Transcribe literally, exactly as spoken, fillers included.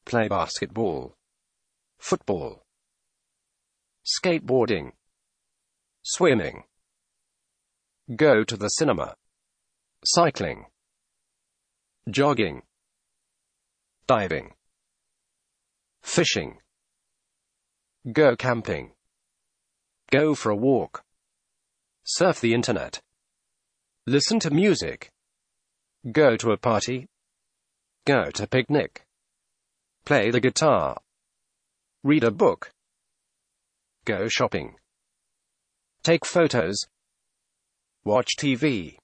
Play basketball, football, skateboarding, swimming, go to the cinema, cycling, jogging, diving, fishing, go camping, go for a walk, surf the internet, listen to music, go to a party, go to picnic, play the guitar, read a book, go shopping, take photos, watch T V.